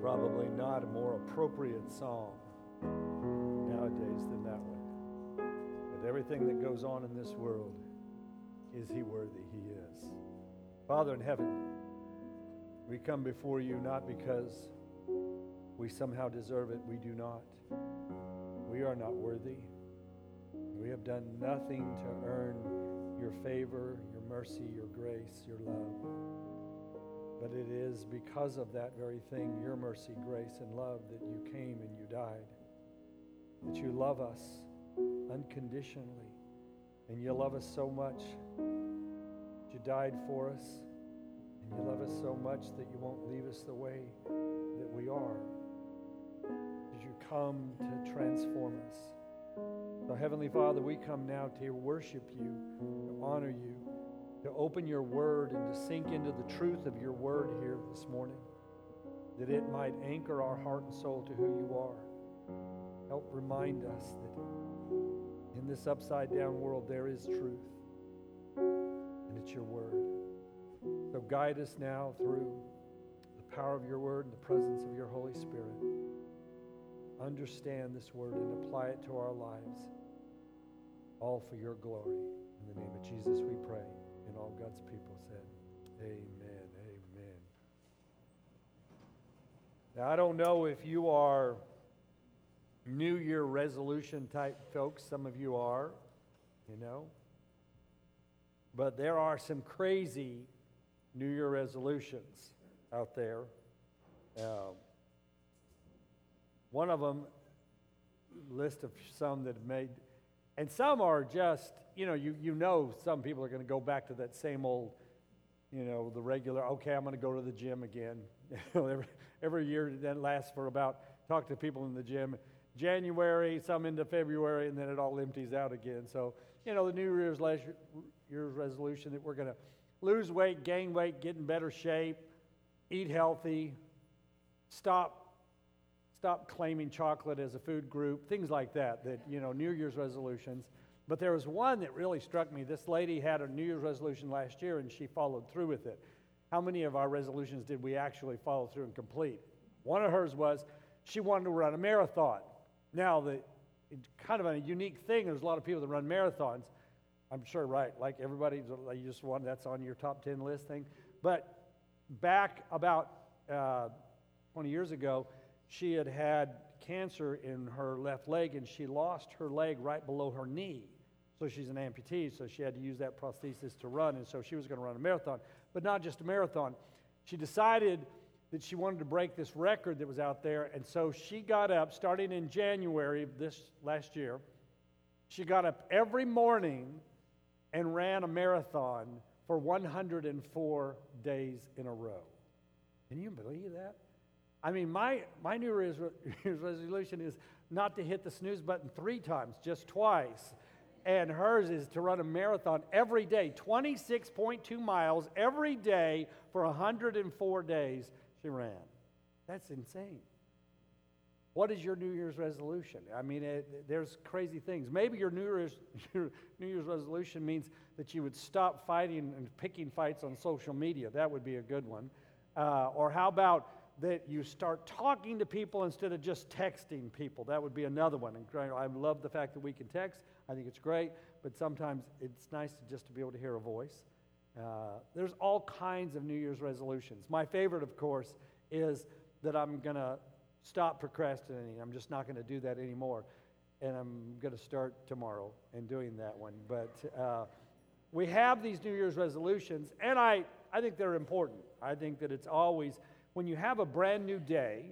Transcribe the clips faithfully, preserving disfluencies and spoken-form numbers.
Probably not a more appropriate song nowadays than that one. With everything that goes on in this world, is He worthy? He is. Father in heaven, we come before You not because we somehow deserve it. We do not. We are not worthy. We have done nothing to earn Your favor, Your mercy, Your grace, Your love. But it is because of that very thing, Your mercy, grace, and love, that You came and You died. That You love us unconditionally. And You love us so much that You died for us. And You love us so much that You won't leave us the way that we are. That You come to transform us. So Heavenly Father, we come now to worship You, to honor You, to open Your Word and to sink into the truth of Your Word here this morning, that it might anchor our heart and soul to who You are. Help remind us that in this upside-down world there is truth, and it's Your Word. So guide us now through the power of Your Word and the presence of Your Holy Spirit. Understand this Word and apply it to our lives, all for Your glory. In the name of Jesus we pray. And all God's people said, amen, amen. Now, I don't know if you are New Year resolution type folks. Some of you are, you know. But there are some crazy New Year resolutions out there. Um, one of them, list of some that have made, and some are just, you know, you, you know some people are going to go back to that same old, you know, the regular, okay, I'm going to go to the gym again. every, every year that lasts for about, talk to people in the gym, January, some into February, and then it all empties out again. So, you know, the New Year's, Year's resolution that we're going to lose weight, gain weight, get in better shape, eat healthy, stop Stop claiming chocolate as a food group, things like that, that, you know, New Year's resolutions. But there was one that really struck me. This lady had a New Year's resolution last year, and she followed through with it. How many of our resolutions did we actually follow through and complete? One of hers was she wanted to run a marathon. Now, the it's kind of a unique thing. There's a lot of people that run marathons. I'm sure, right, like everybody, you just want that's on your top ten list thing. But back about uh, twenty years ago, she had had cancer in her left leg, and she lost her leg right below her knee. So she's an amputee, so she had to use that prosthesis to run, and so she was going to run a marathon. But not just a marathon. She decided that she wanted to break this record that was out there, and so she got up, starting in January of this last year, she got up every morning and ran a marathon for one hundred four days in a row. Can you believe that? I mean, my, my New Year's resolution is not to hit the snooze button three times, just twice. And hers is to run a marathon every day, twenty-six point two miles every day for one hundred four days she ran. That's insane. What is your New Year's resolution? I mean, it, there's crazy things. Maybe your New Year's, your New Year's resolution means that you would stop fighting and picking fights on social media. That would be a good one. Uh, or how about that you start talking to people instead of just texting people? That would be another one. And I love the fact that we can text. I think it's great, but sometimes it's nice to just to be able to hear a voice. Uh, there's all kinds of New Year's resolutions. My favorite, of course, is that I'm going to stop procrastinating. I'm just not going to do that anymore. And I'm going to start tomorrow in doing that one. But uh, we have these New Year's resolutions, and I, I think they're important. I think that it's always, when you have a brand new day,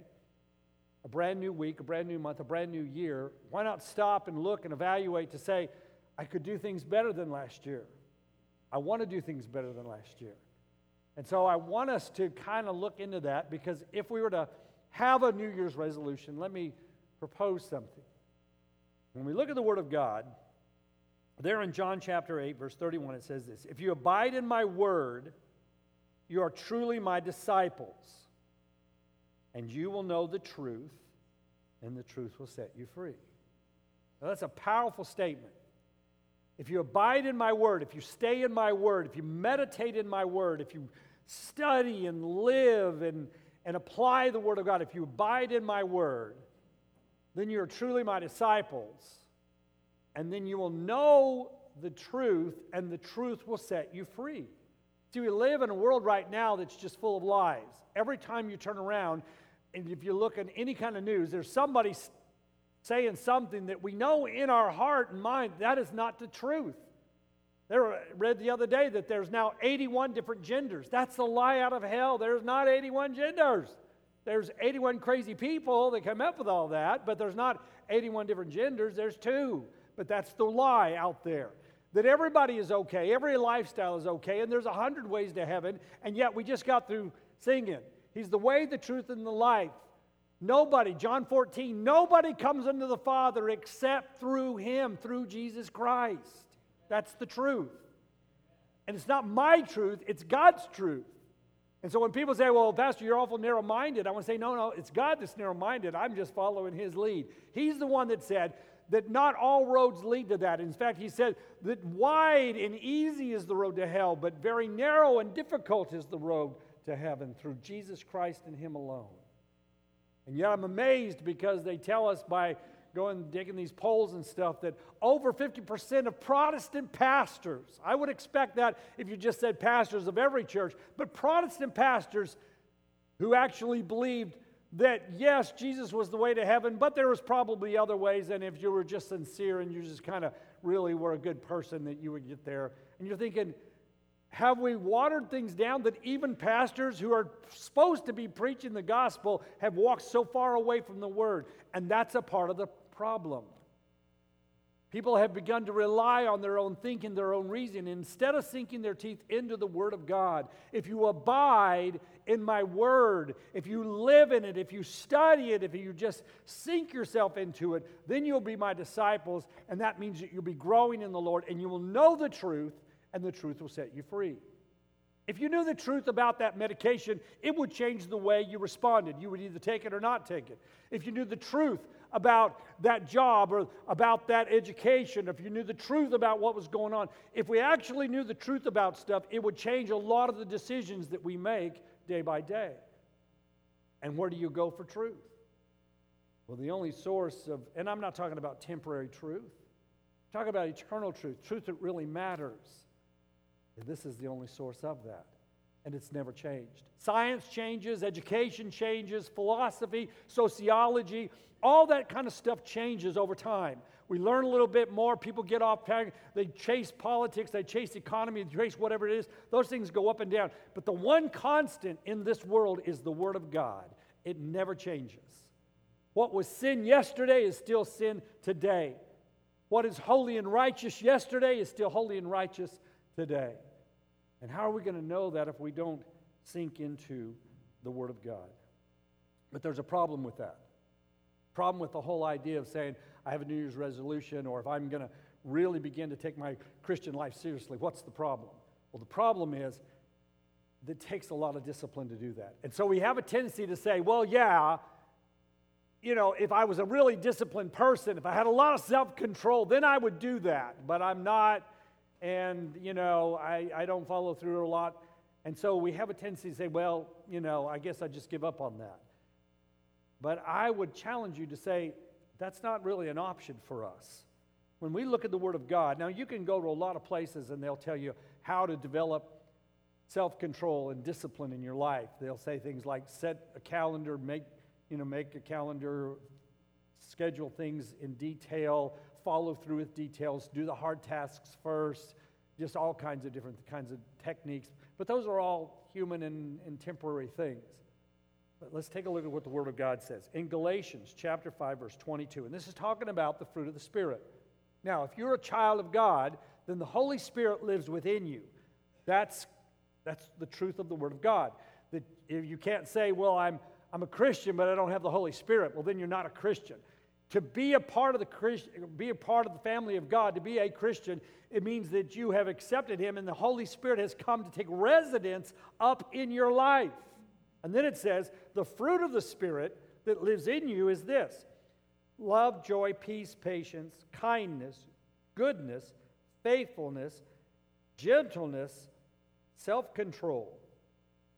a brand new week, a brand new month, a brand new year, why not stop and look and evaluate to say, I could do things better than last year. I want to do things better than last year. And so I want us to kind of look into that, because if we were to have a New Year's resolution, let me propose something. When we look at the Word of God, there in John chapter eight, verse thirty-one, it says this: if you abide in my word, you are truly my disciples, and you will know the truth, and the truth will set you free. Now, that's a powerful statement. If you abide in my word, if you stay in my word, if you meditate in my word, if you study and live and, and apply the Word of God, if you abide in my Word, then you're truly my disciples, and then you will know the truth, and the truth will set you free. See, we live in a world right now that's just full of lies. Every time you turn around, and if you look at any kind of news, there's somebody saying something that we know in our heart and mind that is not the truth. I read the other day that there's now eighty-one different genders. That's the lie out of hell. There's not eighty-one genders. There's eighty-one crazy people that come up with all that, but there's not eighty-one different genders. There's two. But that's the lie out there. That everybody is okay, every lifestyle is okay, and there's a hundred ways to heaven, and yet we just got through singing. He's the way, the truth, and the life. Nobody, John fourteen, nobody comes unto the Father except through Him, through Jesus Christ. That's the truth. And it's not my truth, it's God's truth. And so when people say, well, Pastor, you're awful narrow-minded, I want to say, no, no, it's God that's narrow-minded. I'm just following His lead. He's the one that said that not all roads lead to that. In fact, He said that wide and easy is the road to hell, but very narrow and difficult is the road to heaven through Jesus Christ and Him alone. And yet I'm amazed because they tell us by going digging these polls and stuff that over fifty percent of Protestant pastors, I would expect that if you just said pastors of every church, but Protestant pastors who actually believed that yes, Jesus was the way to heaven, but there was probably other ways, and if you were just sincere and you just kind of really were a good person that you would get there. And you're thinking, have we watered things down that even pastors who are supposed to be preaching the gospel have walked so far away from the Word? And that's a part of the problem. People have begun to rely on their own thinking, their own reason, instead of sinking their teeth into the Word of God. If you abide in my Word, if you live in it, if you study it, if you just sink yourself into it, then you'll be my disciples, and that means that you'll be growing in the Lord, and you will know the truth, and the truth will set you free. If you knew the truth about that medication, it would change the way you responded. You would either take it or not take it. If you knew the truth about that job or about that education, if you knew the truth about what was going on, if we actually knew the truth about stuff, it would change a lot of the decisions that we make day by day. And where do you go for truth? Well, the only source of, and I'm not talking about temporary truth, I'm talking about eternal truth, truth that really matters. And this is the only source of that. And it's never changed. Science changes, education changes, philosophy, sociology, all that kind of stuff changes over time. We learn a little bit more. People get off track. They chase politics. They chase economy. They chase whatever it is. Those things go up and down. But the one constant in this world is the Word of God. It never changes. What was sin yesterday is still sin today. What is holy and righteous yesterday is still holy and righteous today. And how are we going to know that if we don't sink into the Word of God? But there's a problem with that. Problem with the whole idea of saying, I have a New Year's resolution, or if I'm going to really begin to take my Christian life seriously, what's the problem? Well, the problem is that it takes a lot of discipline to do that. And so we have a tendency to say, well, yeah, you know, if I was a really disciplined person, if I had a lot of self-control, then I would do that. But I'm not, and, you know, I, I don't follow through a lot. And so we have a tendency to say, well, you know, I guess I just give up on that. But I would challenge you to say, that's not really an option for us. When we look at the Word of God, now you can go to a lot of places and they'll tell you how to develop self-control and discipline in your life. They'll say things like set a calendar, make, you know, make a calendar, schedule things in detail, follow through with details, do the hard tasks first, just all kinds of different kinds of techniques. But those are all human and, and temporary things. But let's take a look at what the Word of God says. In Galatians chapter five, verse twenty-two, and this is talking about the fruit of the Spirit. Now, if you're a child of God, then the Holy Spirit lives within you. That's, that's the truth of the Word of God. That if you can't say, well, I'm, I'm a Christian, but I don't have the Holy Spirit, well, then you're not a Christian. To be a part of the Christ, be a part of the family of God, to be a Christian, it means that you have accepted Him and the Holy Spirit has come to take residence up in your life. And then it says, the fruit of the Spirit that lives in you is this: love, joy, peace, patience, kindness, goodness, faithfulness, gentleness, self-control.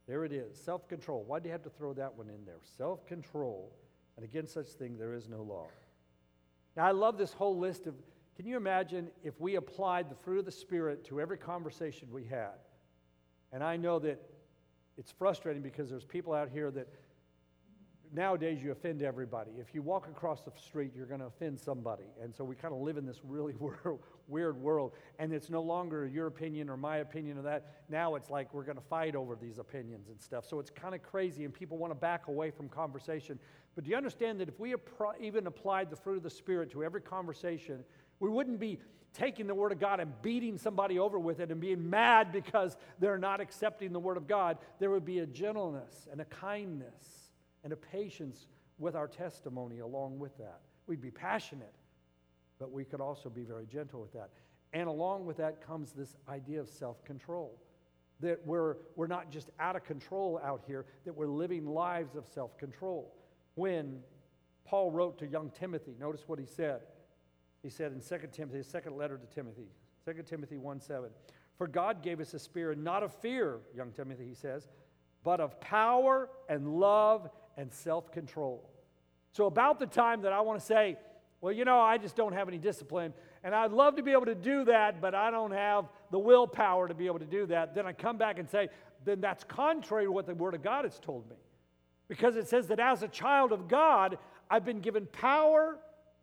There it is, self-control. Why do you have to throw that one in there? Self-control, and against such thing there is no law. Now, I love this whole list of, can you imagine if we applied the fruit of the Spirit to every conversation we had? And I know that it's frustrating because there's people out here that nowadays you offend everybody. If you walk across the street, you're going to offend somebody. And so we kind of live in this really weird world. And it's no longer your opinion or my opinion of that. Now it's like we're going to fight over these opinions and stuff. So it's kind of crazy, and people want to back away from conversation. But do you understand that if we even applied the fruit of the Spirit to every conversation, we wouldn't be taking the Word of God and beating somebody over with it and being mad because they're not accepting the Word of God. There would be a gentleness and a kindness and a patience with our testimony along with that. We'd be passionate, but we could also be very gentle with that. And along with that comes this idea of self-control, that we're, we're not just out of control out here, that we're living lives of self-control. When Paul wrote to young Timothy, notice what he said. He said in Second Timothy, his second letter to Timothy, Second Timothy one seven, "For God gave us a spirit not of fear," young Timothy, he says, "but of power and love and self-control." So about the time that I want to say, well, you know, I just don't have any discipline, and I'd love to be able to do that, but I don't have the willpower to be able to do that, then I come back and say, then that's contrary to what the Word of God has told me. Because it says that as a child of God, I've been given power,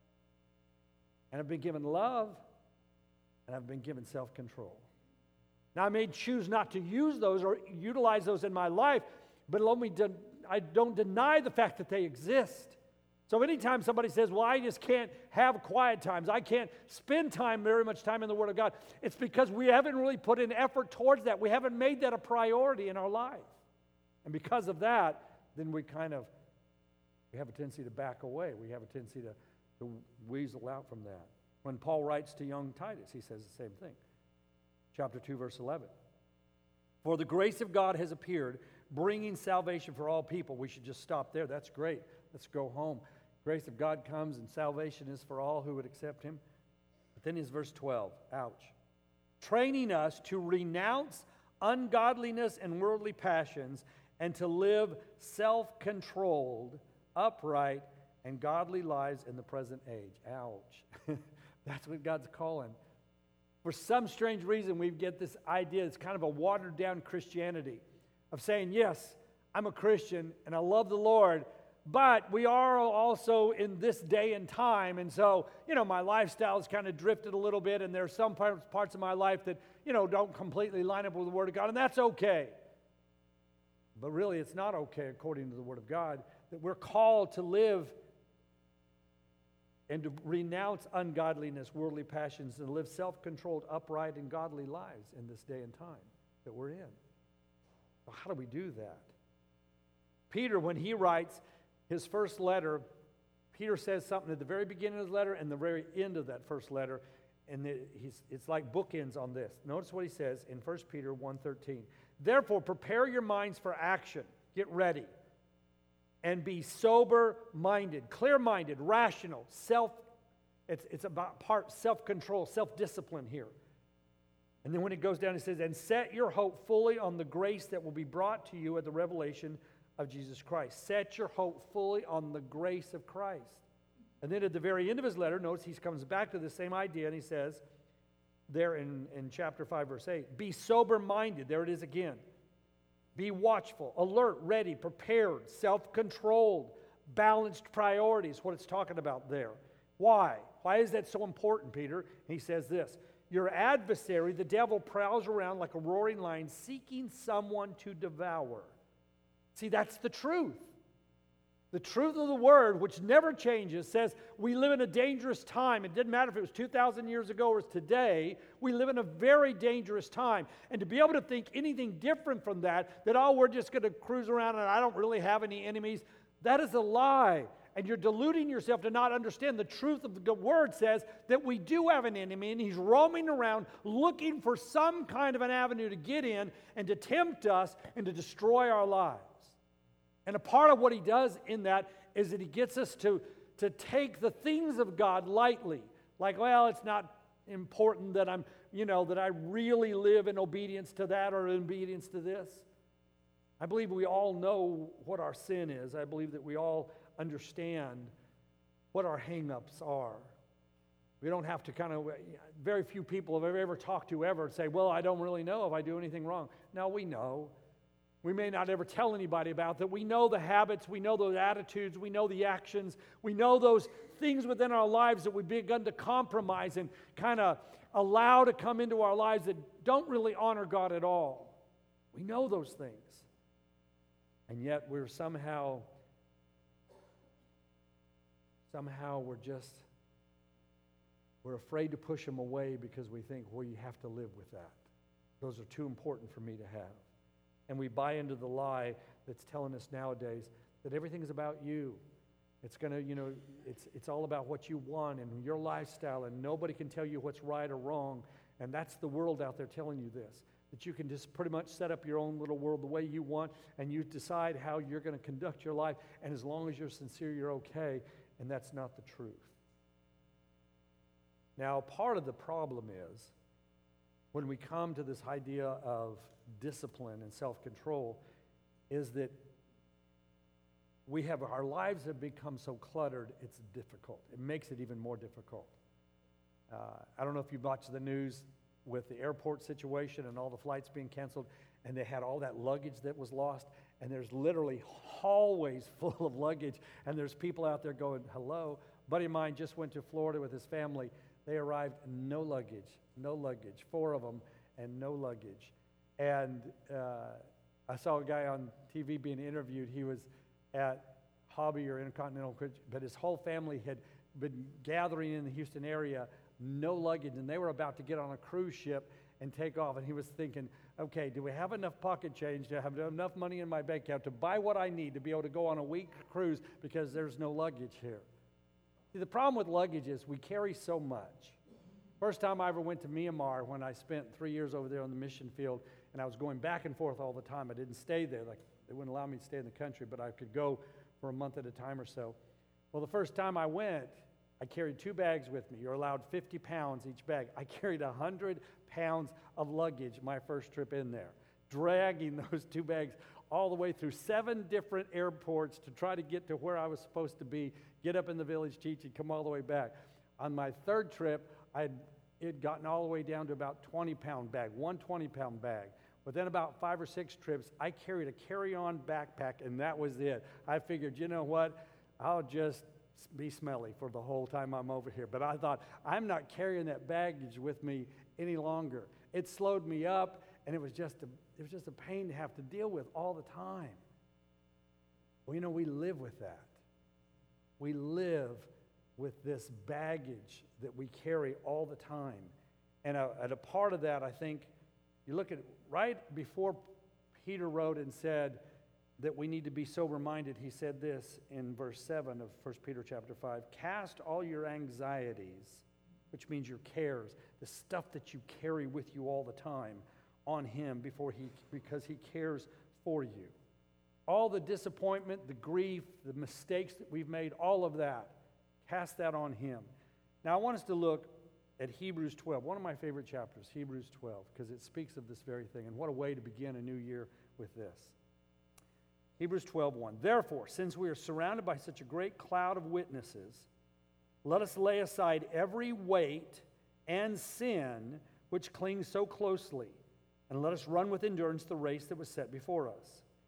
and I've been given love, and I've been given self-control. Now, I may choose not to use those or utilize those in my life, but let me de- I don't deny the fact that they exist. So anytime somebody says, well, I just can't have quiet times, I can't spend time, very much time in the Word of God, it's because we haven't really put in effort towards that. We haven't made that a priority in our life. And because of that, then we kind of, we have a tendency to back away. We have a tendency to, to weasel out from that. When Paul writes to young Titus, he says the same thing. Chapter two, verse eleven. "For the grace of God has appeared, bringing salvation for all people." We should just stop there. That's great. Let's go home. Grace of God comes, and salvation is for all who would accept Him. But then is verse twelve. Ouch. "Training us to renounce ungodliness and worldly passions, and to live self-controlled, upright, and godly lives in the present age." Ouch. That's what God's calling. For some strange reason, we get this idea, it's kind of a watered-down Christianity of saying, yes, I'm a Christian and I love the Lord, but we are also in this day and time, and so, you know, my lifestyle has kind of drifted a little bit, and there are some parts of my life that, you know, don't completely line up with the Word of God, and that's okay. But really, it's not okay, according to the Word of God, that we're called to live and to renounce ungodliness, worldly passions, and live self-controlled, upright, and godly lives in this day and time that we're in. Well, how do we do that? Peter, when he writes his first letter, Peter says something at the very beginning of his letter and the very end of that first letter, and he's, it's like bookends on this. Notice what he says in First Peter one thirteen. "Therefore, prepare your minds for action." Get ready. "And be sober-minded," clear-minded, rational, self, it's, it's about part self-control, self-discipline here. And then when it goes down, it says, "And set your hope fully on the grace that will be brought to you at the revelation of Jesus Christ." Set your hope fully on the grace of Christ. And then at the very end of his letter, notice he comes back to the same idea, and he says, there in, in chapter five, verse eight, "Be sober-minded." There it is again. "Be watchful, alert, ready, prepared, self-controlled, balanced priorities," what it's talking about there. Why? Why is that so important, Peter? He says this, "Your adversary, the devil, prowls around like a roaring lion, seeking someone to devour." See, that's the truth. The truth of the Word, which never changes, says we live in a dangerous time. It didn't matter if it was two thousand years ago or today. We live in a very dangerous time. And to be able to think anything different from that, that, oh, we're just going to cruise around and I don't really have any enemies, that is a lie. And you're deluding yourself to not understand the truth of the Word says that we do have an enemy, and he's roaming around looking for some kind of an avenue to get in and to tempt us and to destroy our lives. And a part of what he does in that is that he gets us to, to take the things of God lightly. Like, well, it's not important that I'm, you know, that I really live in obedience to that or in obedience to this. I believe we all know what our sin is. I believe that we all understand what our hang-ups are. We don't have to kind of, very few people have ever talked to ever say, well, I don't really know if I do anything wrong. No, we know. We may not ever tell anybody about that. We know the habits, we know those attitudes, we know the actions, we know those things within our lives that we've begun to compromise and kind of allow to come into our lives that don't really honor God at all. We know those things. And yet we're somehow, somehow we're just, we're afraid to push them away because we think, well, you have to live with that. Those are too important for me to have. And we buy into the lie that's telling us nowadays that everything is about you. It's going to, you know, it's it's all about what you want and your lifestyle, and nobody can tell you what's right or wrong. And that's the world out there telling you this, that you can just pretty much set up your own little world the way you want, and you decide how you're going to conduct your life, and as long as you're sincere, you're okay, and that's not the truth. Now, part of the problem is when we come to this idea of discipline and self-control is that we have, our lives have become so cluttered, it's difficult. It makes it even more difficult. Uh, I don't know if you've watched the news with the airport situation and all the flights being canceled, and they had all that luggage that was lost, and there's literally hallways full of luggage, and there's people out there going, hello. A buddy of mine just went to Florida with his family. They arrived, no luggage, no luggage, four of them, and no luggage. And uh, I saw a guy on T V being interviewed. He was at Hobby or Intercontinental, but his whole family had been gathering in the Houston area, no luggage, and they were about to get on a cruise ship and take off. And he was thinking, okay, do we have enough pocket change to have enough money in my bank account to buy what I need to be able to go on a week cruise because there's no luggage here? See, the problem with luggage is we carry so much. First time I ever went to Myanmar, when I spent three years over there on the mission field, and I was going back and forth all the time. I didn't stay there. Like, they wouldn't allow me to stay in the country, but I could go for a month at a time or so. Well, the first time I went, I carried two bags with me. You're allowed fifty pounds each bag. I carried one hundred pounds of luggage my first trip in there, dragging those two bags all the way through seven different airports to try to get to where I was supposed to be, get up in the village, teach, and come all the way back. On my third trip, I had it had gotten all the way down to about twenty-pound bag, one twenty-pound bag. Within about five or six trips, I carried a carry-on backpack, and that was it. I figured, you know what, I'll just be smelly for the whole time I'm over here. But I thought, I'm not carrying that baggage with me any longer. It slowed me up, and it was just a, it was just a pain to have to deal with all the time. Well, you know, we live with that. We live with this baggage that we carry all the time. And a, and a part of that, I think, you look at it, right before Peter wrote and said that we need to be sober-minded, he said this in verse seven of First Peter chapter five, cast all your anxieties, which means your cares, the stuff that you carry with you all the time, on him before he, because he cares for you. All the disappointment, the grief, the mistakes that we've made, all of that, cast that on him. Now I want us to look at Hebrews twelve, one of my favorite chapters, Hebrews twelve, because it speaks of this very thing, and what a way to begin a new year with this. Hebrews twelve one, therefore, since we are surrounded by such a great cloud of witnesses, let us lay aside every weight and sin which clings so closely, and let us run with endurance the race that was set before us.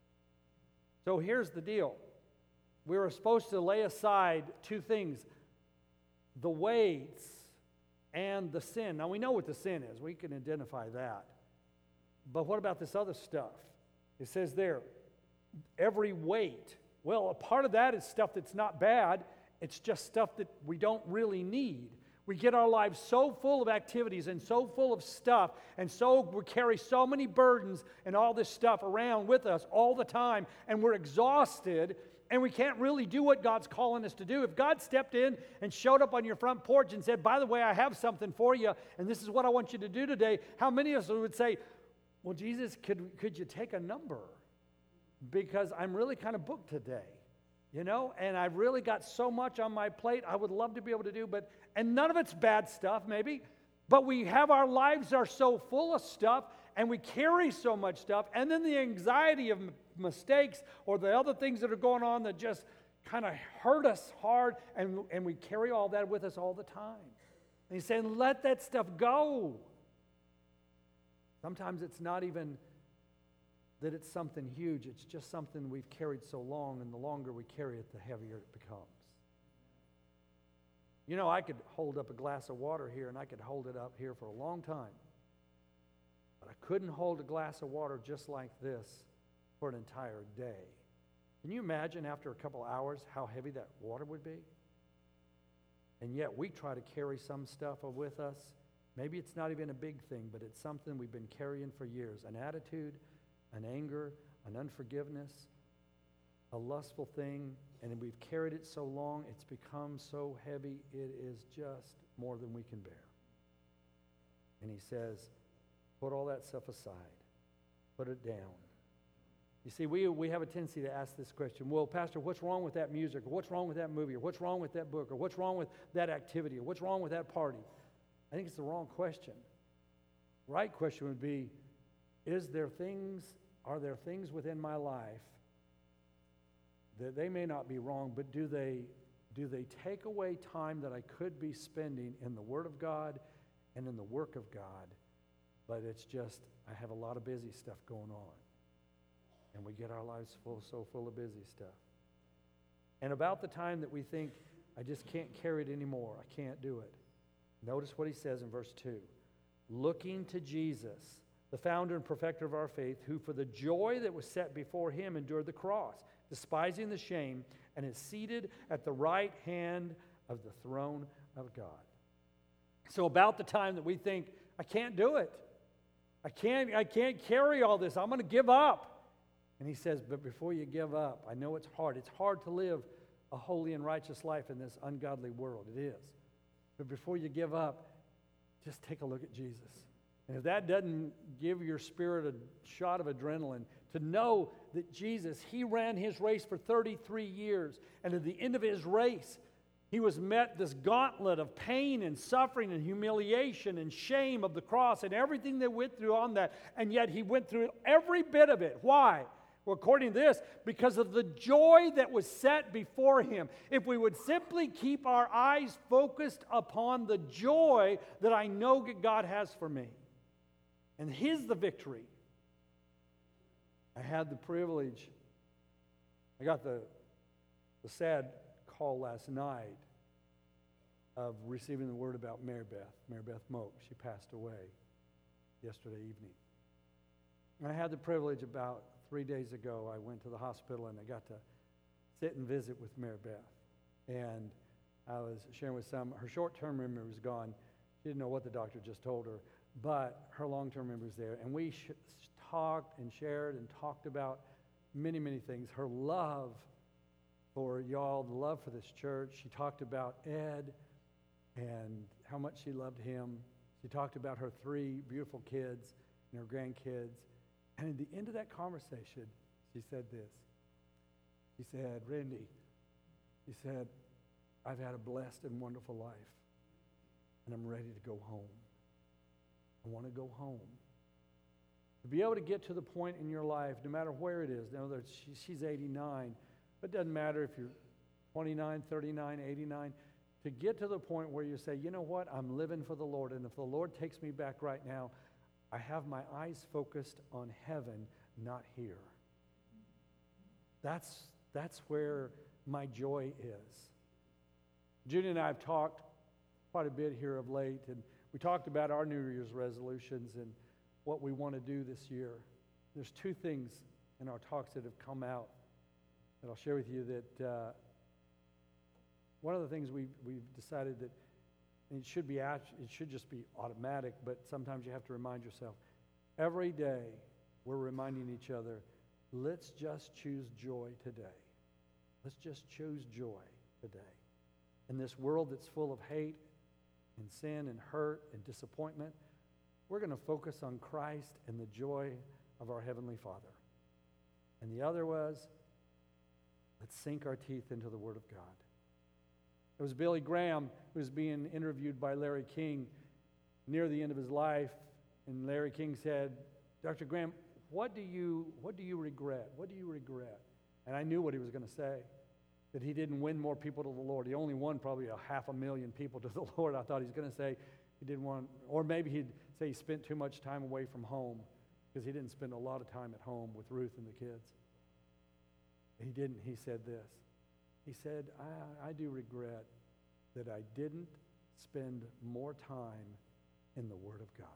So here's the deal. We were supposed to lay aside two things, the weights and the sin. Now, we know what the sin is. We can identify that. But what about this other stuff? It says there, every weight. Well, a part of that is stuff that's not bad. It's just stuff that we don't really need. We get our lives so full of activities and so full of stuff, and so we carry so many burdens and all this stuff around with us all the time, and we're exhausted, and we can't really do what God's calling us to do. If God stepped in and showed up on your front porch and said, by the way, I have something for you, and this is what I want you to do today, how many of us would say, well, Jesus, could, could you take a number? Because I'm really kind of booked today, you know, and I've really got so much on my plate I would love to be able to do, but, and none of it's bad stuff maybe, but we have, our lives are so full of stuff, and we carry so much stuff, and then the anxiety of mistakes or the other things that are going on that just kind of hurt us hard, and, and we carry all that with us all the time. And he's saying, let that stuff go. Sometimes it's not even that it's something huge. It's just something we've carried so long, and the longer we carry it, the heavier it becomes. You know, I could hold up a glass of water here, and I could hold it up here for a long time. But I couldn't hold a glass of water just like this for an entire day. Can you imagine after a couple hours how heavy that water would be? And yet we try to carry some stuff with us. Maybe it's not even a big thing, but it's something we've been carrying for years. An attitude, an anger, an unforgiveness, a lustful thing, and we've carried it so long, it's become so heavy, it is just more than we can bear. And he says, put all that stuff aside. Put it down. You see, we, we have a tendency to ask this question, well, Pastor, what's wrong with that music? Or what's wrong with that movie? Or what's wrong with that book? Or what's wrong with that activity? Or what's wrong with that party? I think it's the wrong question. The right question would be, is there things, are there things within my life that they may not be wrong, but do they, do they take away time that I could be spending in the Word of God and in the work of God? But it's just, I have a lot of busy stuff going on. And we get our lives full, so full of busy stuff. And about the time that we think, I just can't carry it anymore, I can't do it. Notice what he says in verse two. Looking to Jesus, the founder and perfecter of our faith, who for the joy that was set before him endured the cross, despising the shame, and is seated at the right hand of the throne of God. So about the time that we think, I can't do it. I can't, I can't carry all this. I'm going to give up. And he says, but before you give up, I know it's hard. It's hard to live a holy and righteous life in this ungodly world. It is. But before you give up, just take a look at Jesus. And if that doesn't give your spirit a shot of adrenaline, to know that Jesus, he ran his race for thirty-three years, and at the end of his race, he was met this gauntlet of pain and suffering and humiliation and shame of the cross and everything that went through on that, and yet he went through every bit of it. Why? Well, according to this, because of the joy that was set before him. If we would simply keep our eyes focused upon the joy that I know that God has for me, and his the victory. I had the privilege, I got the, the sad call last night of receiving the word about Mary Beth, Mary Beth Moak. She passed away yesterday evening. And I had the privilege about three days ago, I went to the hospital and I got to sit and visit with Mary Beth. And I was sharing with some, her short-term memory was gone. She didn't know what the doctor just told her, but her long-term memory was there. And we sh- talked and shared and talked about many, many things. Her love for y'all, the love for this church. She talked about Ed and how much she loved him. She talked about her three beautiful kids and her grandkids. And at the end of that conversation, she said this. She said, Randy, she said, I've had a blessed and wonderful life, and I'm ready to go home. I want to go home. To be able to get to the point in your life, no matter where it is, now that she's eighty-nine, but it doesn't matter if you're twenty-nine, thirty-nine, eighty-nine, to get to the point where you say, you know what, I'm living for the Lord, and if the Lord takes me back right now, I have my eyes focused on heaven, not here. That's, that's where my joy is. Judy and I have talked quite a bit here of late, and we talked about our New Year's resolutions and what we want to do this year. There's two things in our talks that have come out that I'll share with you that uh, one of the things we've, we've decided that and it should be, it should just be automatic, but sometimes you have to remind yourself. Every day, we're reminding each other, let's just choose joy today. Let's just choose joy today. In this world that's full of hate and sin and hurt and disappointment, we're going to focus on Christ and the joy of our Heavenly Father. And the other was, let's sink our teeth into the Word of God. It was Billy Graham who was being interviewed by Larry King near the end of his life. And Larry King said, Doctor Graham, what do you, what do you regret? What do you regret? And I knew what he was going to say, that he didn't win more people to the Lord. He only won probably a half a million people to the Lord. I thought he was going to say he didn't want, or maybe he'd say he spent too much time away from home, because he didn't spend a lot of time at home with Ruth and the kids. He didn't. He said this. He said, I, I do regret that I didn't spend more time in the Word of God.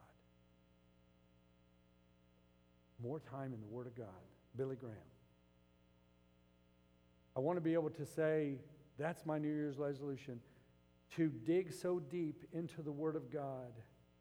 More time in the Word of God. Billy Graham. I want to be able to say, that's my New Year's resolution, to dig so deep into the Word of God,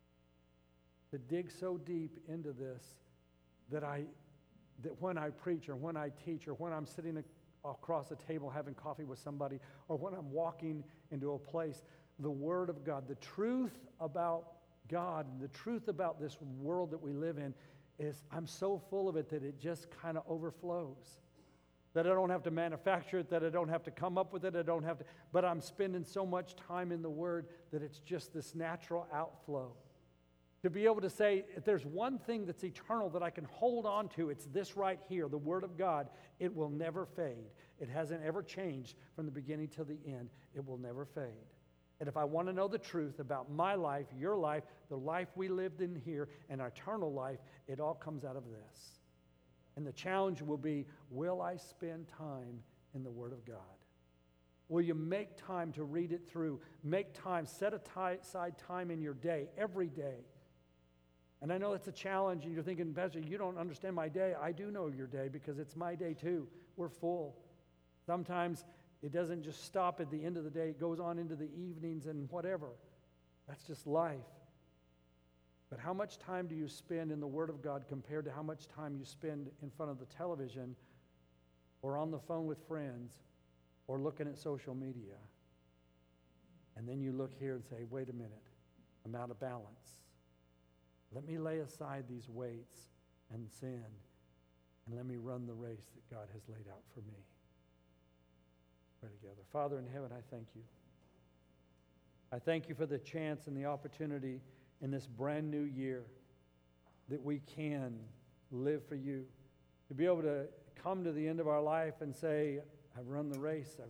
to dig so deep into this that I, that when I preach or when I teach or when I'm sitting across a table having coffee with somebody or when I'm walking into a place, the Word of God, the truth about God, the truth about this world that we live in is I'm so full of it that it just kind of overflows. That I don't have to manufacture it, that I don't have to come up with it, I don't have to, but I'm spending so much time in the Word that it's just this natural outflow. To be able to say, if there's one thing that's eternal that I can hold on to, it's this right here, the Word of God. It will never fade. It hasn't ever changed from the beginning till the end. It will never fade. And if I want to know the truth about my life, your life, the life we lived in here, and our eternal life, it all comes out of this. And the challenge will be, will I spend time in the Word of God? Will you make time to read it through? Make time, set aside time in your day, every day. And I know it's a challenge, and you're thinking, Pastor, you don't understand my day. I do know your day because it's my day too. We're full. Sometimes it doesn't just stop at the end of the day. It goes on into the evenings and whatever. That's just life. But how much time do you spend in the Word of God compared to how much time you spend in front of the television or on the phone with friends or looking at social media? And then you look here and say, wait a minute, I'm out of balance. Let me lay aside these weights and sin, and let me run the race that God has laid out for me. Pray together. Father in heaven, I thank you. I thank you for the chance and the opportunity in this brand new year that we can live for you. To be able to come to the end of our life and say, I've run the race, I've,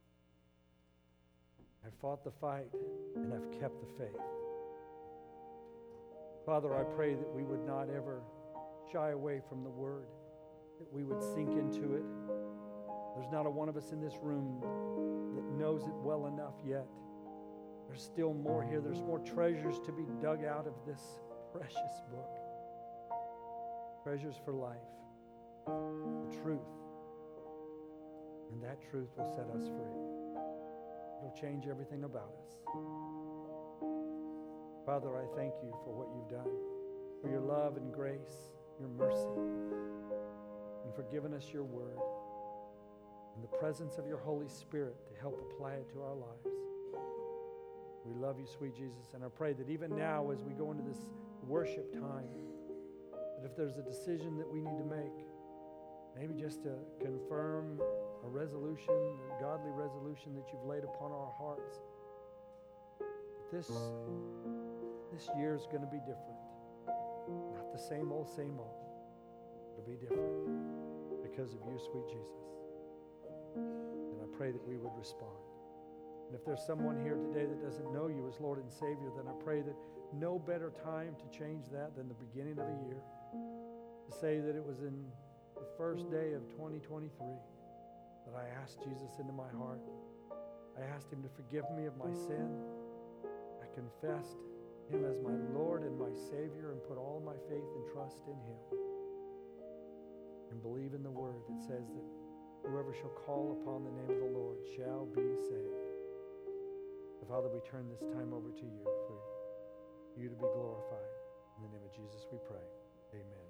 I've fought the fight, and I've kept the faith. Father, I pray that we would not ever shy away from the Word, that we would sink into it. There's not a one of us in this room that knows it well enough yet. There's still more here. There's more treasures to be dug out of this precious book. Treasures for life. The truth. And that truth will set us free. It'll change everything about us. Father, I thank you for what you've done, for your love and grace, your mercy, and for giving us your word and the presence of your Holy Spirit to help apply it to our lives. We love you, sweet Jesus, and I pray that even now as we go into this worship time, that if there's a decision that we need to make, maybe just to confirm a resolution, a godly resolution that you've laid upon our hearts, this, this year is going to be different. Not the same old, same old. It'll be different because of you, sweet Jesus. And I pray that we would respond. And if there's someone here today that doesn't know you as Lord and Savior, then I pray that no better time to change that than the beginning of a year. To say that it was in the first day of twenty twenty-three that I asked Jesus into my heart. I asked him to forgive me of my sin. I confessed him as my Lord and my Savior and put all my faith and trust in him. And believe in the word that says that whoever shall call upon the name of the Lord shall be saved. So Father, we turn this time over to you for you to be glorified. In the name of Jesus we pray. Amen.